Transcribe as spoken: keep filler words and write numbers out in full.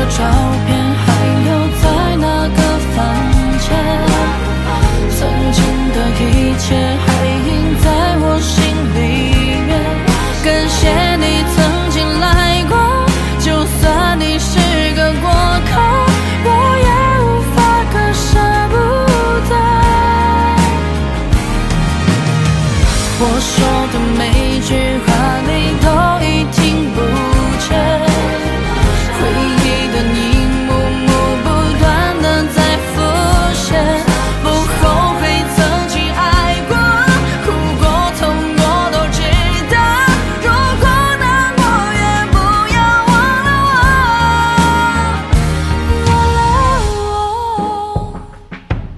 的照片还留在那个房间，曾经的一切还印在我心里面。感谢你曾经来过，就算你是个过客，我也无法割舍不得。我说的每句话